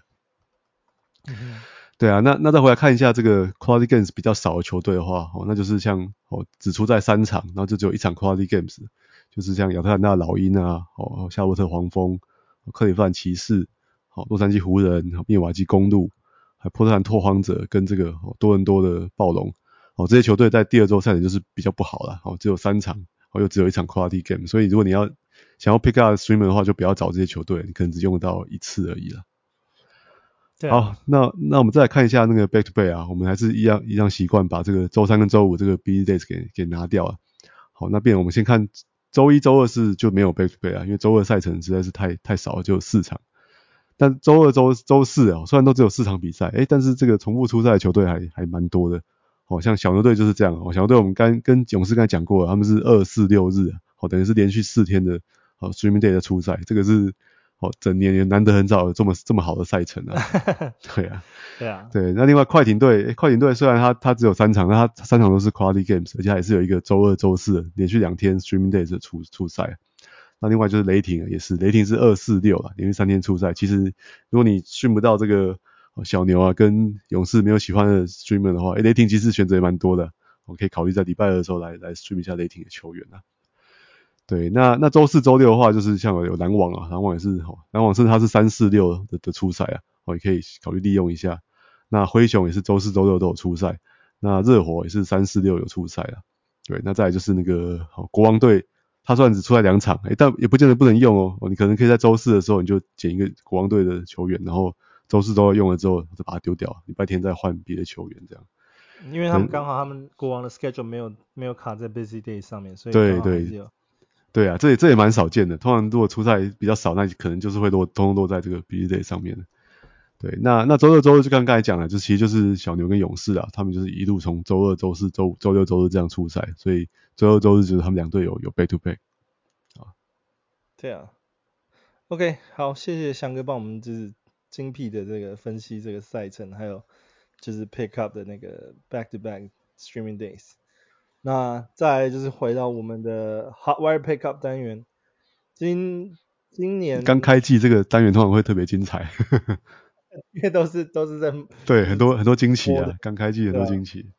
对啊，那再回来看一下这个 quality games 比较少的球队的话，那就是像只出在3场，然后就只有1场 quality games，就是像亚特兰大老鹰夏洛特黄蜂、克里夫兰骑士、洛杉矶湖人、密瓦基公鹿、还波特兰拓荒者跟这个多伦多的暴龙，这些球队在第2周赛程就是比较不好啦，只有3场，又只有1场 quality game， 所以如果你想要 pick up streamer 的话，就不要找这些球队，你可能只用到1次而已啦。好，那我们再来看一下那个 back to back 我们还是一样习惯把这个周3跟周5这个 busy days 给拿掉了。好，那我们先看周1、周2就没有 back to back 因为周2赛程实在是太少了，就有4场。但周2、周4虽然都只有4场比赛，但是这个重复出赛的球队还蛮多的。像小牛队就是这样，小牛队我们跟勇士刚才讲过了，他们是2、4、6日，等于是连续4天的streaming day 的出赛，这个是整年也难得很少有这么好的赛程对，那另外快艇队虽然他只有3场，那他3场都是 quality games， 而且还是有一个周2、周4连续2天 streaming days 的出赛。那另外就是雷霆也是，雷霆是2、4、6连续3天出赛。其实如果你训不到这个小牛跟勇士没有喜欢的 streamer 的话，雷霆其实选择也蛮多的，我可以考虑在礼拜2的时候来 stream 一下雷霆的球员对，那周4、周6的话，就是像有篮网篮网也是篮网它是3、4、6的出赛也可以考虑利用一下。那灰熊也是周4、周6都有出赛，那热火也是3、4、6有出赛对，那再来就是那个国王队，他虽然只出来2场，但也不见得不能用你可能可以在周4的时候你就捡一个国王队的球员，然后周4、周6用了之后就把它丢掉，礼拜天再换别的球员这样。 因为他们刚好他们国王的 schedule 没有卡在 busy day 上面，所以刚好还是有。 对啊，这也蛮少见的。通常如果出赛比较少，那可能就是会通通落在这个 busy day 上面的。对，那周2、周日就刚才讲了，其实就是小牛跟勇士他们就是一路从周2、周4、周5、周6、周日这样出赛，所以周2、周日就是他们两队有 back to back。 对啊 ，OK， 好，谢谢翔哥帮我们就是精辟的这个分析这个赛程，还有就是 pick up 的那个 back to back streaming days。那再来就是回到我们的 hot wire pick up 单元，今年刚开季这个单元通常会特别精彩， 因为都是在对很多惊奇刚开季很多惊奇。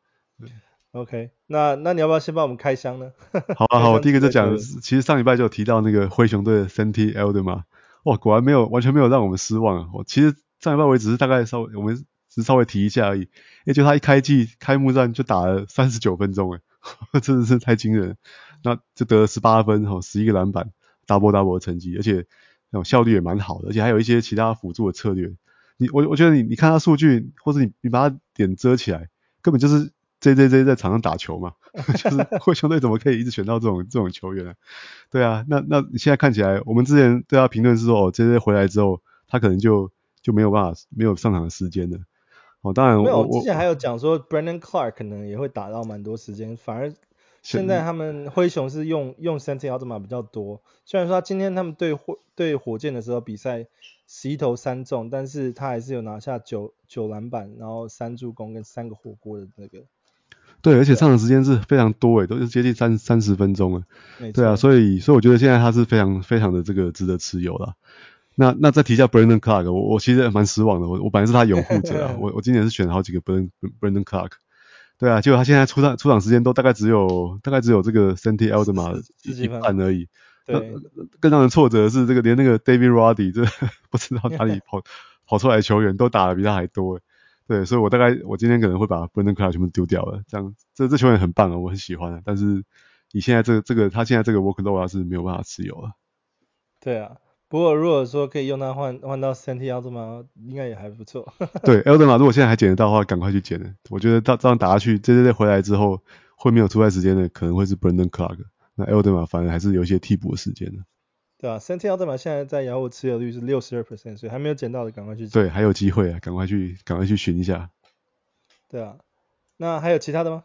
OK， 那你要不要先帮我们开箱呢？ 好，我第一个就讲，其实上礼拜就有提到那个灰熊队的 Santi Aldama， 哇，果然完全没有让我们失望我其实上礼拜我也只是大概我们只是稍微提一下而已，就他一开季开幕战就打了39分钟真的是太惊人了，那就得了18分11个篮板 double 的成绩，而且那种效率也蛮好的，而且还有一些其他辅助的策略。我觉得你看他数据，或者你把他点遮起来，根本就是 JJJ 在场上打球嘛，就是灰熊队怎么可以一直选到这种球员对啊，那你现在看起来，我们之前对他评论是说JJJ 回来之后，他可能就没有办法没有上场的时间了。 当然没有，之前还有讲说 Brandon Clark 可能也会打到蛮多时间，反而现在他们灰熊是用Santi Aldama 比较多。虽然说他今天他们对火箭的时候比赛11投3中，但是他还是有拿下9篮板，然后3助攻跟3个火锅的那个。 对，而且上场时间是非常多都是接近30分钟了。 没错。 对啊，所以我觉得现在他是非常非常的这个值得持有啦。那再提一下 Brandon Clark， 我其实蛮失望的，我本来是他拥护者啊，我今年是选了好几个 Brandon Clark。对啊，结果他现在出场时间都大概只有这个 Santi Aldama 一半而已。 对， 更让人挫折的是，这个连那个 David Roddy 这不知道哪里跑出来的球员都打得比他还多。对，所以我今天可能会把 Brandon Clark 全部丢掉了。这样这球员很棒啊，我很喜欢啊，但是以现在他现在这个 workload 是没有办法持有了。 对啊。不过如果说可以用它换到 Santi Aldama， 应该也还不错。 对 ，Aldama 如果现在还捡得到的话，赶快去捡。我觉得这样打下去，这回来之后会没有出赛时间的，可能会是 Brandon Clark。那 Aldama 反而还是有一些替补的时间的。 对啊 Santi Aldama 现在在雅虎持有率是 62%， 所以还没有捡到的赶快去捡。 对，还有机会啊，赶快去寻一下。 对啊，那还有其他的吗？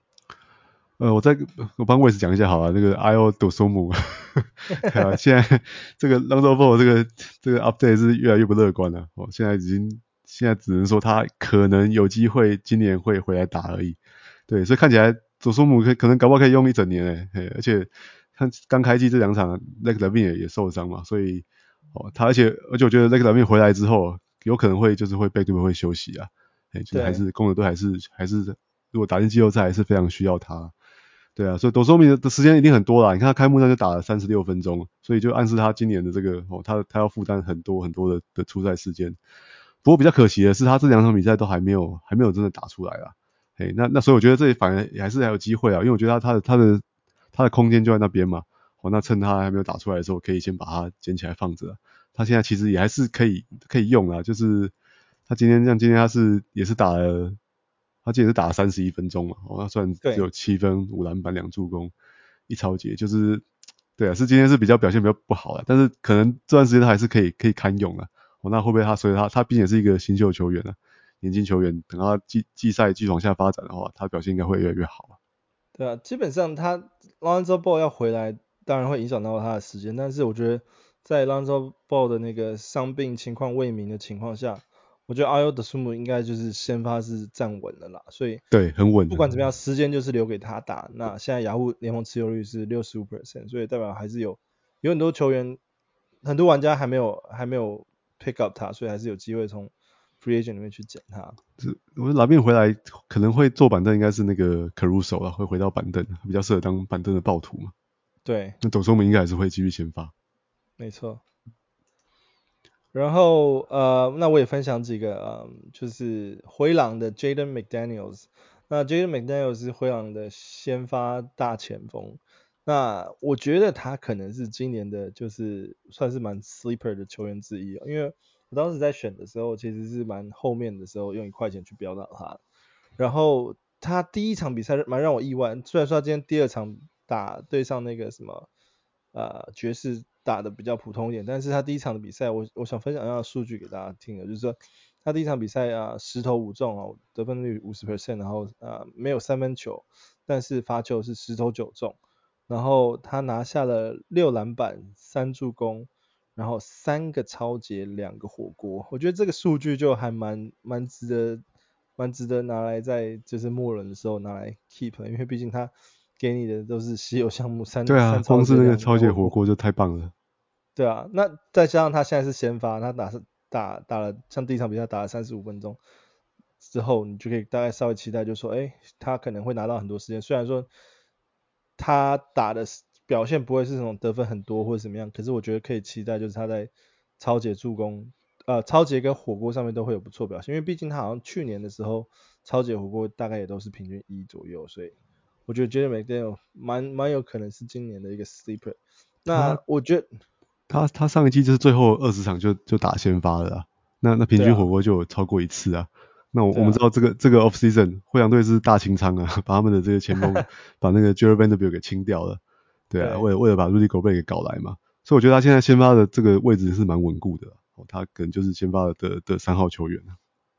我帮魏斯讲一下好了，那个 IO 斗松姆，对啊，现在这个 Lonzo Ball 这个 update 是越来越不乐观了。现在只能说他可能有机会今年会回来打而已。对，所以看起来斗松姆可能搞不好可以用一整年而且看刚开季这2场 Zach LaVine 也受伤嘛，所以而且我觉得 Zach LaVine 回来之后有可能会被队会休息啊，就是还是公牛队还是如果打进季后赛还是非常需要他。对啊，所以斗松姆的时间一定很多啦。你看他开幕战就打了36分钟，所以就暗示他今年的这个他要负担很多的出赛时间。不过比较可惜的是，他这2场比赛都还没有真的打出来啦。那所以我觉得这里反而还有机会啊，因为我觉得他的空间就在那边嘛。那趁他还没有打出来的时候，可以先把它捡起来放着。他现在其实也还是可以用啦，就是他今天他也是打了。他今天是打了31分钟嘛，那虽然只有7分5篮板2助攻1抄截，就是对啊，是今天是表现比较不好啦，但是可能这段时间他还是可以堪用啦。那会不会所以他毕竟也是一个新秀球员啊，年轻球员，等他季赛继续往下发展的话，他表现应该会越来越好。 对啊，基本上他 Lonzo Ball 要回来，当然会影响到他的时间，但是我觉得在 Lonzo Ball 的那个伤病情况未明的情况下，我觉得 IO 的数目应该就是先发是站稳了啦，所以对，很稳。 不管怎么样，时间就是留给他打。那现在雅虎联盟持有率是 65%， 所以代表还是有很多球员，很多玩家还没有 pick up 他，所以还是有机会从 free agent 里面去捡他。 我觉得拉面回来可能会坐板凳，应该是那个 Caruso 啦，会回到板凳，比较适合当板凳的暴徒嘛。 对， 那斗松姆应该还是会继续先发。 没错。然后那我也分享几个就是灰狼的 Jaden McDaniels。那 Jaden McDaniels 是灰狼的先发大前锋。那我觉得他可能是今年的就是算是蛮 sleeper 的球员之一因为我当时在选的时候其实是蛮后面的时候用1块钱去标到他。然后他第一场比赛蛮让我意外，虽然说他今天第2场对上那个什么爵士打的比较普通一点，但是他第一场的比赛我想分享一下数据给大家听的，就是说他第一场比赛10投5中得分率 50%， 然后没有3分球，但是罚球是10投9中，然后他拿下了6篮板3助攻，然后3个抄截2个火锅。我觉得这个数据就还蛮值得拿来在就是末轮的时候拿来 keep， 因为毕竟他给你的都是稀有项目对啊，光是那个超级火锅就太棒了。 对啊，那再加上他现在是先发，他打了像第一场比赛打了35分钟之后，你就可以大概稍微期待，就说，他可能会拿到很多时间。虽然说他打的表现不会是那种得分很多或者怎么样，可是我觉得可以期待，就是他在抄截助攻、抄截跟火锅上面都会有不错表现。因为毕竟他好像去年的时候抄截火锅大概也都是平均1左右，所以我觉得 Jaden McDaniels 蛮有可能是今年的一个 sleeper。那我觉得他上一季就是最后20场就打先发了啦，那平均火锅就有超过1次啊。那我们知道这个 off season 灰狼队是大清仓啊，把他们的这个前锋把那个 Jared Vanderbilt 给清掉了。对啊，为了把 Rudy Gobert 给搞来嘛，所以我觉得他现在先发的这个位置是蛮稳固的。他可能就是先发的3号球员。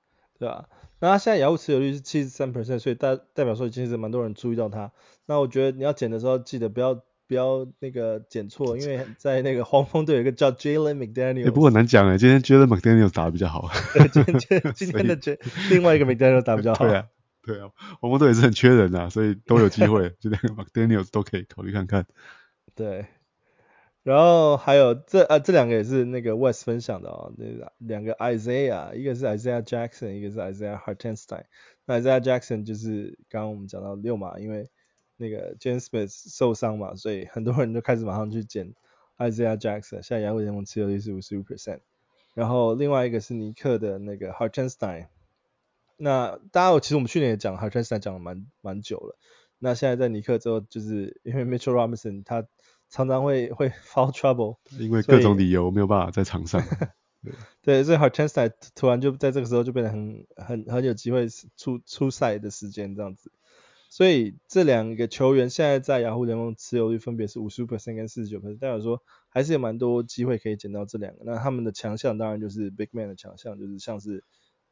对吧？那他现在雅虎持有率是 73%， 所以代表说其实蛮多人注意到他。那我觉得你要捡的时候记得不要那个捡错，因为在那个黄蜂队有一个叫 Jalen McDaniels。 不过很难讲今天 Jalen McDaniels 打得比较好。 对，今天的另外一个 McDaniels 打比较好。 对啊，黄蜂队也是很缺人啊，所以都有机会，就两个 McDaniels 都可以考虑看看。 对。然后还有这两个也是那个 West 分享的哦，那两个 Isaiah， 一个是 Isaiah Jackson， 一个是 Isaiah Hartenstein。那 Isaiah Jackson 就是刚刚我们讲到6嘛，因为那个 James Smith 受伤嘛，所以很多人就开始马上去捡 Isaiah Jackson， 现在雅虎联盟持有率是 55%。然后另外一个是尼克的那个 Hartenstein。那其实我们去年也讲 Hartenstein 讲了蛮久了。那现在在尼克之后，就是因为 Mitchell Robinson 他常常会 foul trouble， 因为各种理由没有办法在场上。 对，所以 Hartenstein 突然就在这个时候就变得很有机会出赛的时间这样子。所以这两个球员现在在雅虎联盟持有率分别是 55% 跟 49%， 代表说还是有蛮多机会可以捡到这两个。那他们的强项当然就是 Big Man 的强项，就是像是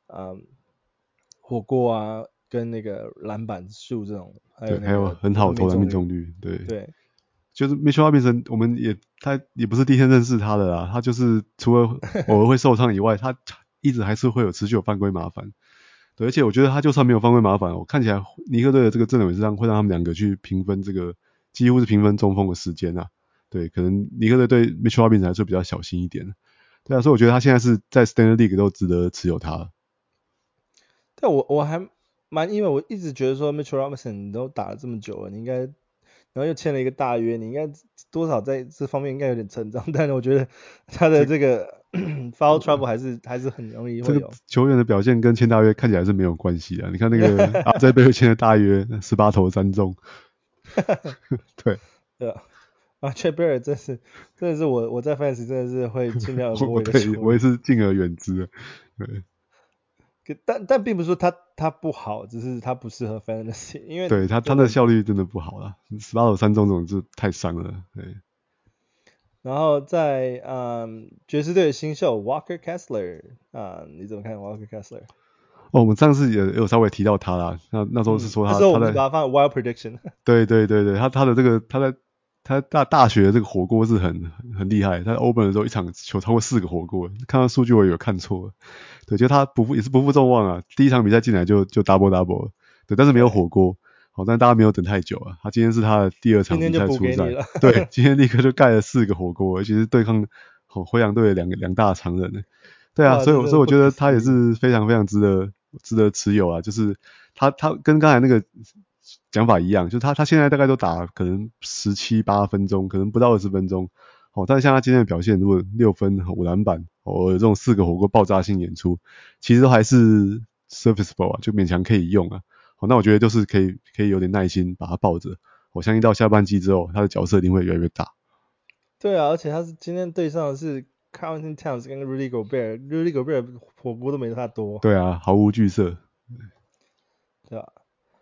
火锅啊跟那个篮板数这种，还有还有很好投篮命中率。对，就是 Mitchell Robinson， 他也不是第一天认识他的啦，他就是除了偶尔会受伤以外，他一直还是会持续有犯规麻烦。对，而且我觉得他就算没有犯规麻烦，我看起来尼克队的这个阵容也是会让他们两个去平分这个几乎是平分中锋的时间啊。对，可能尼克队对 Mitchell Robinson 还是比较小心一点。对啊，所以我觉得他现在是在 Standard League 都值得持有他。 但我还蛮因为我一直觉得说 Mitchell Robinson 你都打了这么久了，你应该，然后又签了一个大约，你应该多少在这方面应该有点成长，但是我觉得他的这个foul trouble 还是很容易会有。 这个球员的表现跟签大约看起来是没有关系的。你看那个这贝尔签的大约18投3中。对。 对啊，Trey Burke 真的是我在 Fantasy 真的是会尽量avoid的球员。 我也是敬而远之的。对。 但并不是说他不好，只是他不适合 Fantasy， 因为对他的效率真的不好啦，18投3中这种就太伤了。对。 然后在爵士队的新秀 Walker Kessler 你怎么看 Walker Kessler？ 我们上次也有稍微提到他啦，那时候是说那时候我们在是把他放在 Wild Prediction。 对，他的这个他在大学的这个火锅是很厉害，他在 Auburn 的时候一场球超过4个火锅，看到数据我有看错了。对，就他也是不负众望啊，第一场比赛进来就 double 了。对，但是没有火锅。好，但大家没有等太久啊，他今天是他的第2场比赛出赛。对，今天立刻就盖了4个火锅，而且是对抗灰狼队的两大常人。对啊，所以我觉得他也是非常非常值得持有啊，就是他跟刚才那个讲法一样，就是他现在大概都打可能17、8分钟，可能不到20分钟。但是像他今天的表现，如果6分5篮板，有这种4个火锅爆炸性演出，其实都还是 serviceable 啊，就勉强可以用啊。那我觉得就是可以有点耐心把他抱着，我相信到下半季之后，他的角色一定会越来越大。 对啊，而且他是今天对上的是 Carlton Towns 跟 Rudy Gobert，Rudy Gobert 火锅都没他多。 对啊，毫无惧色。 对啊。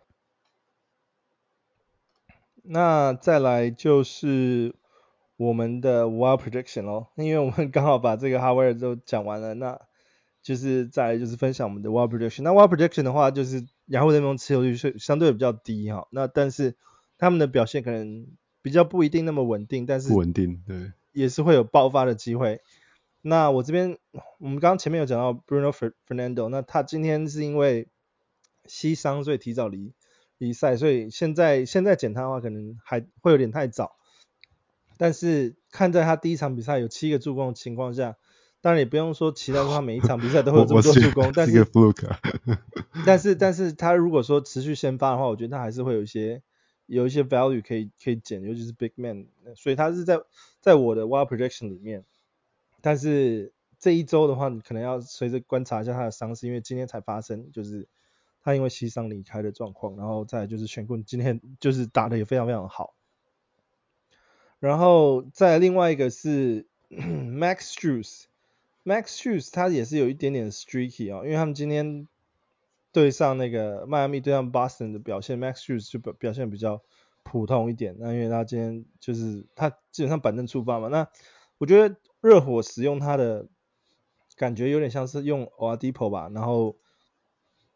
那再来就是我们的 Wild Prediction 咯，因为我们刚好把这个 Hardware 都讲完了，那就是再来就是分享我们的 Wild Prediction。那 Wild Prediction 的话，就是雅虎联盟持有率是相对比较低哈，那但是他们的表现可能比较不一定那么稳定，但是不稳定，对， 也是会有爆发的机会。那我这边我们刚刚前面有讲到 Bruno Fernando， 那他今天是因为膝伤所以提早离赛，所以现在捡他的话可能还会有点太早。但是看在他第一场比赛有7个助攻的情况下，当然也不用说期待说他每一场比赛都会有这么多助攻，但是但是他如果说持续先发的话，我觉得他还是会有一些 value 可以捡，尤其是 Big Man， 所以他是在我的 Wild Projection 里面。但是这一周的话，你可能要随着观察一下他的伤势，因为今天才发生，就是他因为膝伤离开的状况，然后再来就是选棍今天就是打的也非常非常好。然后再另外一个是Max Strus 他也是有一点点 streaky 因为他们今天对上那个迈阿密对上 Boston 的表现 Max Strus 就表现比较普通一点，那因为他今天就是他基本上板凳出发嘛，那我觉得热火使用他的感觉有点像是用 Oladipo 吧，然后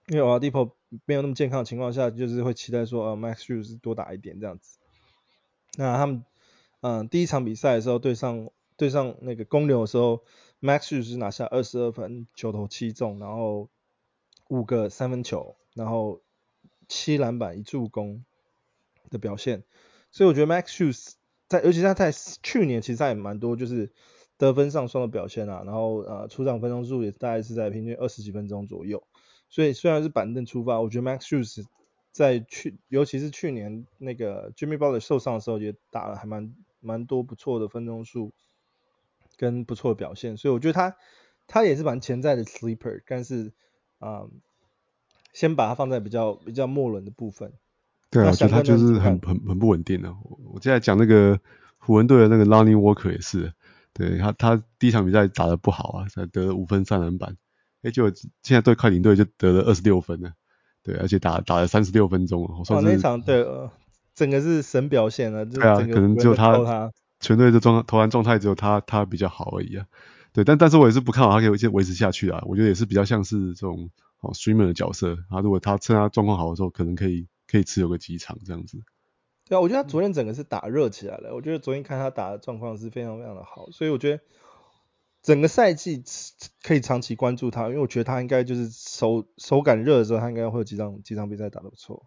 因为 Oladipo 没有那么健康的情况下，就是会期待说Max Hughes 多打一点这样子。那他们第一场比赛的时候对上那个公牛的时候 ，Max Hughes 是拿下22分，9投7中，然后5个三分球，然后7篮板1助攻的表现。所以我觉得 Max Hughes 尤其他在去年其实他也蛮多就是得分上双的表现啊，然后出场分钟数也大概是在平均20几分钟左右。所以虽然是板凳出发，我觉得 Max Hughes 尤其是去年那个 Jimmy Butler 受伤的时候，也打了还蛮多不错的分钟数跟不错的表现，所以我觉得他也是蛮潜在的 sleeper， 但是先把它放在比较末轮的部分。 对啊， 那我觉得他翔哥呢？ 就是你怎么看？ 很不稳定的、我现在讲那个湖人队的那个 Lonnie Walker 也是，对他第一场比赛打得不好啊，才得了5分3篮板，就现在对快艇队就得了26分了，对，而且打了36分钟了，算那是场对整个是神表现了，就对啊，可整个湖人都能只有他靠他。 全队的投篮状态只有他比较好而已啊。对，但是我也是不看好他可以维持下去啊。我觉得也是比较像是这种streamer 的角色。如果他趁他状况好的时候，可能可以持有个几场这样子。 对啊，我觉得他昨天整个是打热起来了。我觉得昨天看他打的状况是非常非常的好，所以我觉得整个赛季可以长期关注他，因为我觉得他应该就是手感热的时候，他应该会有几场比赛打得不错。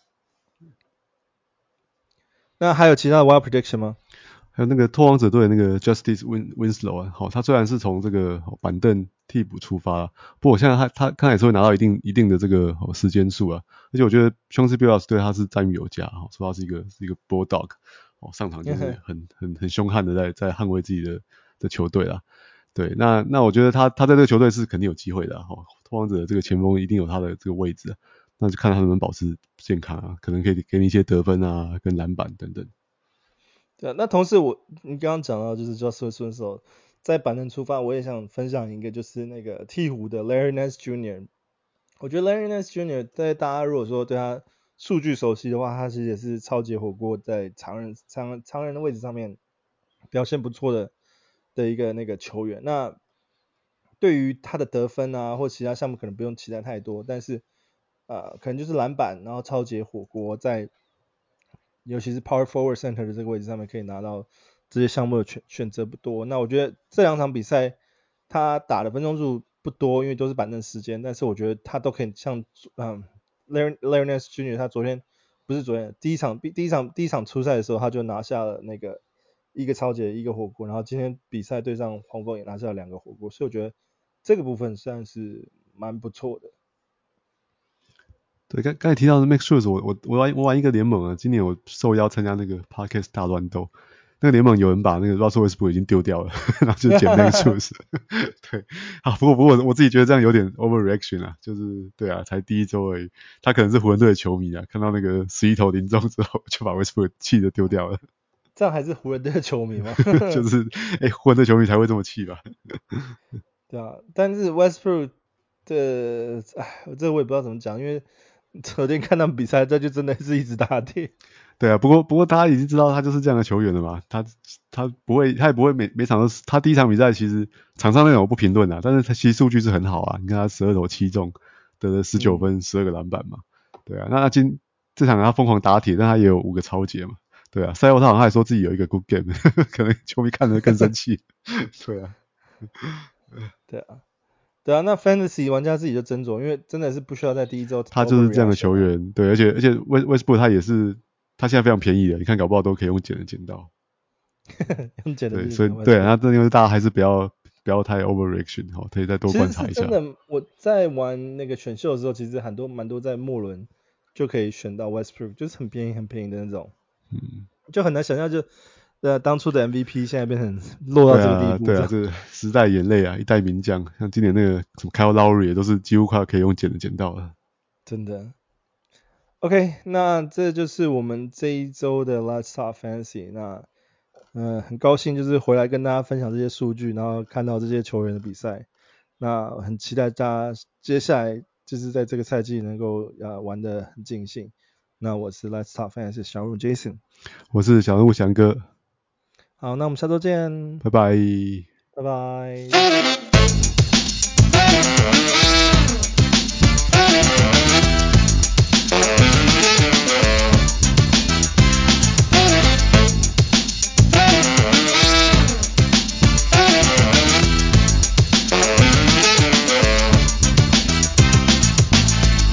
那还有其他的 wild prediction 吗？ 还有那个拓荒者队的那个 Justice Winslow 啊，他虽然是从这个板凳替补出发，不过我现在他看也是会拿到一定的这个时间数啊，而且我觉得兄弟 Billups 对他是赞誉有加，说他是一个bulldog，上场就是很凶悍的在捍卫自己的球队啦。对，那我觉得他在这个球队是肯定有机会的拓荒者的这个前锋一定有他的这个位置，那就看他能不能保持健康啊，可能可以给你一些得分啊跟篮板等等。 对啊，那同时你刚刚讲到就是 Justice Winslow 在板凳出发，我也想分享一个就是那个鹈鹕的 Larry Nance Jr.， 我觉得 Larry Nance Jr. 在大家如果说对他数据熟悉的话，他其实也是超级火锅在常人的位置上面表现不错的一个那个球员。那对于他的得分啊或其他项目可能不用期待太多，但是可能就是篮板，然后超级火锅在尤其是 Power Forward Center 的这个位置上面可以拿到这些项目的选择不多。那我觉得这两场比赛他打的分钟数不多，因为都是板凳时间，但是我觉得他都可以像Larry Nance Jr. 他不是昨天第一场出赛的时候他就拿下了那个一个超级一个火锅，然后今天比赛对上黄蜂也拿下了2个火锅，所以我觉得这个部分算是蛮不错的。 对，刚才提到的 Max Strus，我玩一个联盟啊，今年我受邀参加那个 Podcast 大乱斗，那个联盟有人把那个 Russell Westbrook 已经丢掉了，然后就捡 Max Strus。对，不过我自己觉得这样有点 overreaction 啊，就是对啊，才第一周而已，他可能是湖人队的球迷啊，看到那个11投0中之后，就把 Westbrook 气得丢掉了。 这样还是湖人队的球迷吗？ 就是湖人队球迷才会这么气吧？ 对啊，但是 Westbrook 的，这我也不知道怎么讲，因为昨天看他们比赛，这就真的是一直打铁。 对啊，不过大家已经知道他就是这样的球员了嘛，他也不会每场都是，他第一场比赛其实场上内容我不评论啊，但是他其实数据是很好啊，你看他12投7中，得了19分12个篮板嘛，对啊，那这场他疯狂打铁，但他也有5个超节嘛，对啊，赛后他好像还说自己有一个 good game， 可能球迷看得更生气，对啊， 对啊，对啊，那 Fantasy 玩家自己就斟酌，因为真的是不需要在第一周他就是这样的 overreaction 球员，对，而且Westbrook 他也是他现在非常便宜的，你看搞不好都可以用捡到。 用捡的对， 就是捡所以对啊， Westbrook。 那这因为大家还是不要太 overreaction 可以再多其实观察一下。 是真的，我在玩那个选秀的时候，其实蛮多在末轮就可以选到 Westbrook，就是很便宜的那种，就很难想象当初的 MVP 现在变成落到这个地步对啊， 这样。 这时代眼泪啊，一代名将，像今年那个什么 Kyle Lowry 也都是几乎快可以用捡到了。 真的。OK，那这就是我们这一周的 Let's Talk Fantasy。那很高兴就是回来跟大家分享这些数据，然后看到这些球员的比赛。那很期待大家接下来就是在这个赛季能够玩得很尽兴。那我是 Let's Talk Fantasy 小鹿 Jason。 我是小鹿翔哥， 好，那我们下周见， 拜拜。 拜拜。